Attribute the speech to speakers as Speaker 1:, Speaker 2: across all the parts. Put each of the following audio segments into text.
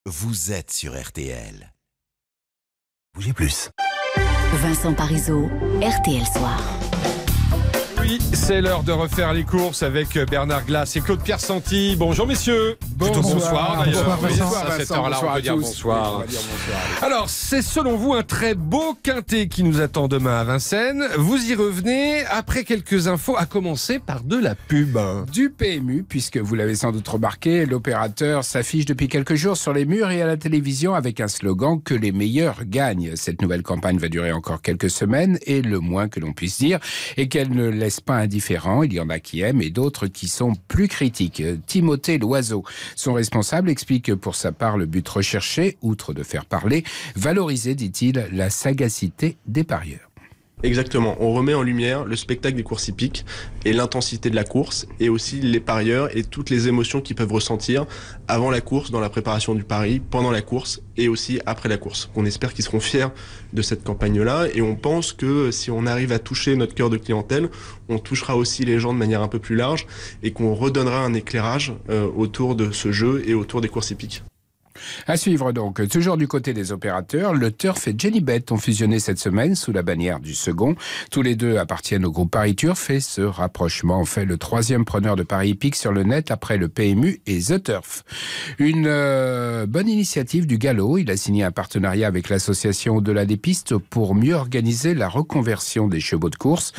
Speaker 1: vous êtes sur RTL.
Speaker 2: Bougez plus.
Speaker 3: Vincent Parisot, RTL Soir.
Speaker 4: Oui, c'est l'heure de refaire les courses avec Bernard Glass et Claude Pierre Santi. Bonjour messieurs.
Speaker 5: Bonsoir
Speaker 4: D'ailleurs.
Speaker 5: Bonsoir,
Speaker 4: Oui,
Speaker 5: Vincent.
Speaker 4: à cette heure-là, on peut dire bonsoir.
Speaker 5: Oui,
Speaker 4: Alors, c'est selon vous un très beau quintet qui nous attend demain à Vincennes. Vous y revenez après quelques infos, à commencer par de la pub.
Speaker 5: Du PMU, puisque vous l'avez sans doute remarqué, l'opérateur s'affiche depuis quelques jours sur les murs et à la télévision avec un slogan « Que les meilleurs gagnent ». Cette nouvelle campagne va durer encore quelques semaines et le moins que l'on puisse dire est qu'elle ne laisse pas indifférent. Il y en a qui aiment et d'autres qui sont plus critiques. Timothée Loiseau, son responsable, explique pour sa part le but recherché, outre de faire parler, valoriser, dit-il, la sagacité des parieurs.
Speaker 6: Exactement, on remet en lumière le spectacle des courses hippiques et l'intensité de la course et aussi les parieurs et toutes les émotions qu'ils peuvent ressentir avant la course, dans la préparation du pari, pendant la course et aussi après la course. On espère qu'ils seront fiers de cette campagne-là et on pense que si on arrive à toucher notre cœur de clientèle, on touchera aussi les gens de manière un peu plus large et qu'on redonnera un éclairage autour de ce jeu et autour des courses hippiques.
Speaker 5: À suivre donc, toujours du côté des opérateurs, le Turf et Jenny Bet ont fusionné cette semaine sous la bannière du second. Tous les deux appartiennent au groupe Paris Turf et ce rapprochement fait le troisième preneur de paris hippiques sur le net après le PMU et The Turf. Une bonne initiative du galop. Il a signé un partenariat avec l'association Au-delà des pistes pour mieux organiser la reconversion des chevaux de course.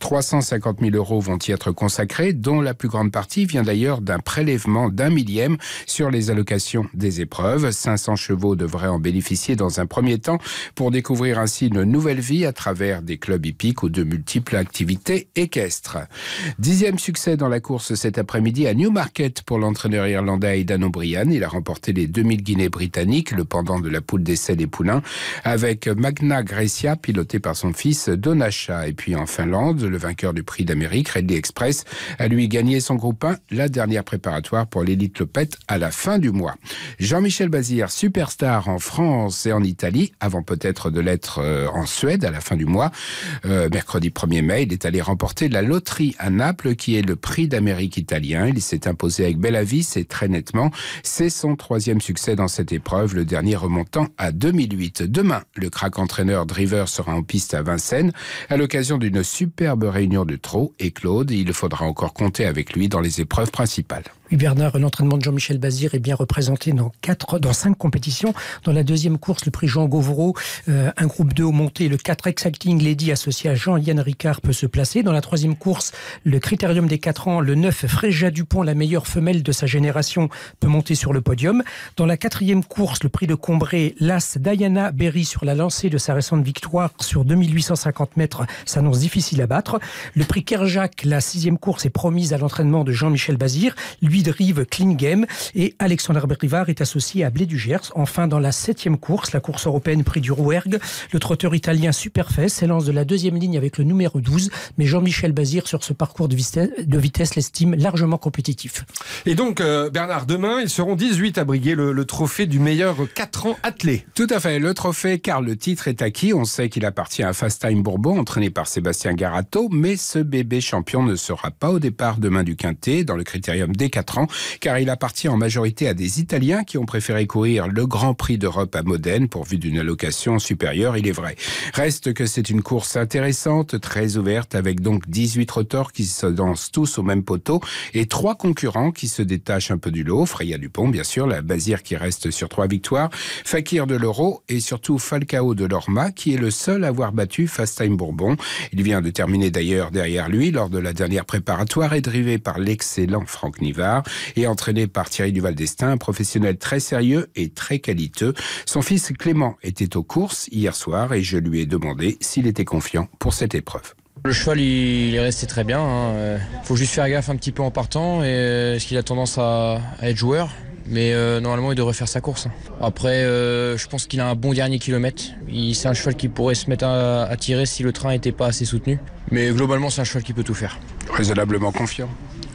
Speaker 5: 350 000 € vont y être consacrés, dont la plus grande partie vient d'ailleurs d'un prélèvement d'1 millième sur les allocations des épreuves. 500 chevaux devraient en bénéficier dans un premier temps pour découvrir ainsi une nouvelle vie à travers des clubs hippiques ou de multiples activités équestres. 10e succès dans la course cet après-midi à Newmarket pour l'entraîneur irlandais Aidan O'Brien. Il a remporté les 2000 guinées britanniques, le pendant de la poule d'essai des poulains, avec Magna Graecia piloté par son fils Donacha. Et puis en Finlande, le vainqueur du prix d'Amérique, Redley Express, a lui gagné son groupe 1, la dernière préparatoire pour l'élite Lopette à la fin du mois. Jean-Michel Bazir, superstar en France et en Italie, avant peut-être de l'être en Suède à la fin du mois. Mercredi 1er mai, il est allé remporter la loterie à Naples, qui est le prix d'Amérique italien. Il s'est imposé avec bel avis et très nettement. C'est son 3e succès dans cette épreuve, le dernier remontant à 2008. Demain, le crack entraîneur Driver sera en piste à Vincennes à l'occasion d'une superbe réunion de trot. Et Claude, il faudra encore compter avec lui dans les épreuves principales.
Speaker 7: Oui Bernard, l'entraînement de Jean-Michel Bazir est bien représenté dans 5 compétitions. Dans la deuxième course, le prix Jean Gauvreau, un groupe 2 au monté, le 4 Exciting Lady associé à Jean-Yann Ricard peut se placer. Dans la troisième course, le Critérium des 4 ans, le 9 Fréja Dupont, la meilleure femelle de sa génération, peut monter sur le podium. Dans la quatrième course, le prix de Combré, l'As Diana Berry sur la lancée de sa récente victoire sur 2850 mètres s'annonce difficile à battre. Le prix Kerjak, la 6e course, est promise à l'entraînement de Jean-Michel Bazir. Lui drive Clean Game et Alexandre Brivard est associé à Blé du Gers. Enfin, dans la 7e course, la course européenne prix du Rouergue, le trotteur italien Superfest s'élance de la 2e ligne avec le numéro 12, mais Jean-Michel Bazir sur ce parcours de vitesse l'estime largement compétitif.
Speaker 4: Et donc, Bernard, demain, ils seront 18 à briguer le trophée du meilleur 4 ans attelé.
Speaker 5: Tout à fait, le trophée, car le titre est acquis. On sait qu'il appartient à Fast Time Bourbon, entraîné par Sébastien Garato, mais ce bébé champion ne sera pas au départ demain du Quintet, dans le critérium des 4 ans, car il appartient en majorité à des Italiens qui ont préféré courir le Grand Prix d'Europe à Modène, pourvu d'une allocation supérieure, il est vrai. Reste que c'est une course intéressante, très ouverte, avec donc 18 rotors qui se dansent tous au même poteau, et 3 concurrents qui se détachent un peu du lot. Freya Dupont, bien sûr, la Bazir qui reste sur 3 victoires, Fakir de l'Euro, et surtout Falcao de l'Orma, qui est le seul à avoir battu Fast Time Bourbon. Il vient de terminer d'ailleurs derrière lui, lors de la dernière préparatoire, et drivé par l'excellent Franck Nivard, et entraîné par Thierry Duval d'Estaing, un professionnel très sérieux et très qualiteux. Son fils Clément était aux courses hier soir et je lui ai demandé s'il était confiant pour cette épreuve.
Speaker 8: Le cheval il est resté très bien, faut juste faire gaffe un petit peu en partant, parce qu'il a tendance à être joueur. Mais normalement il devrait faire sa course. Après je pense qu'il a un bon dernier kilomètre. C'est un cheval qui pourrait se mettre à tirer si le train n'était pas assez soutenu. Mais globalement c'est un cheval qui peut tout faire.
Speaker 5: Raisonnablement confiant.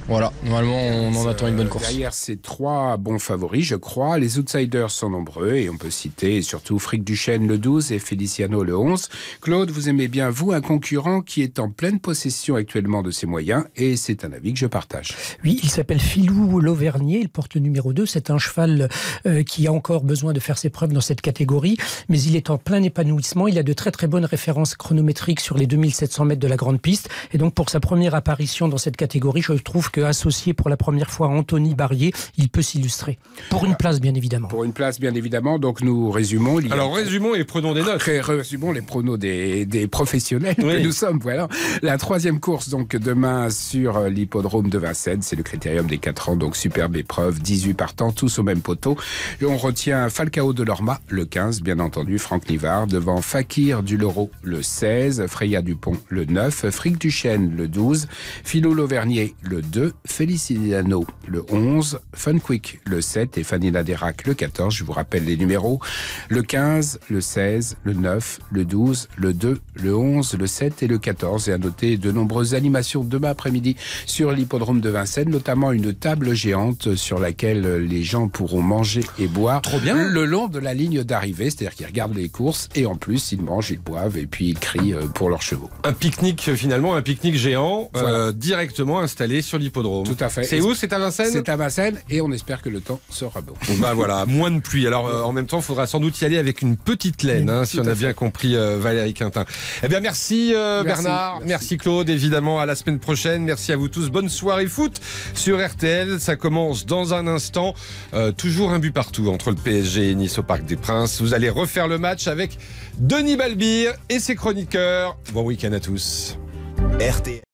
Speaker 8: Voilà, normalement on en attend une bonne course.
Speaker 5: Derrière ces 3 bons favoris, je crois, les outsiders sont nombreux et on peut citer surtout Frick Duchesne le 12 et Feliciano le 11. Claude, vous aimez bien, vous, un concurrent qui est en pleine possession actuellement de ses moyens et c'est un avis que je partage.
Speaker 7: Oui, il s'appelle Philou Lauvernier, il porte le numéro 2. C'est un cheval qui a encore besoin de faire ses preuves dans cette catégorie, mais il est en plein épanouissement. Il a de très très bonnes références chronométriques sur les 2700 mètres de la grande piste. Et donc pour sa première apparition dans cette catégorie, je trouve qu'associé pour la première fois à Anthony Barrier, il peut s'illustrer. Pour une place, bien évidemment.
Speaker 5: Pour une place, bien évidemment. Donc nous résumons.
Speaker 4: Alors résumons et prenons des notes.
Speaker 5: Résumons les pronos des professionnels que nous sommes. Voilà. La 3e course, donc demain sur l'hippodrome de Vincennes, c'est le critérium des 4 ans. Donc superbe épreuve, 18 partants, tous au même poteau. Et on retient Falcao de Lorma, le 15, bien entendu, Franck Nivard, devant Fakir du Loro, le 16, Freya Dupont, le 9, Frick Duchesne, le 12, Philou Lauvernier, le 2, Feliciano, le 11, Funquick, le 7 et Fanny Laderac, le 14. Je vous rappelle les numéros. Le 15, le 16, le 9, le 12, le 2, le 11, le 7 et le 14. Et à noter de nombreuses animations demain après-midi sur l'hippodrome de Vincennes, notamment une table géante sur laquelle les gens pourront manger et boire.
Speaker 4: Trop bien.
Speaker 5: Le long de la ligne d'arrivée, c'est-à-dire qu'ils regardent les courses et en plus ils mangent, ils boivent et puis ils crient pour leurs chevaux.
Speaker 4: Un pique-nique finalement, un pique-nique géant directement installé sur l'hippodrome.
Speaker 5: Tout à fait.
Speaker 4: C'est où? C'est à Vincennes?
Speaker 5: C'est à Vincennes et on espère que le temps sera bon.
Speaker 4: Bah voilà, moins de pluie. Alors en même temps, il faudra sans doute y aller avec une petite laine, si on a bien compris Valérie Quintin. Eh bien merci Bernard, merci Claude, évidemment à la semaine prochaine. Merci à vous tous, bonne soirée foot sur RTL. Ça commence dans un instant. Toujours un but partout entre le PSG et Nice au Parc des Princes. Vous allez refaire le match avec Denis Balbir et ses chroniqueurs. Bon week-end à tous.
Speaker 1: RTL.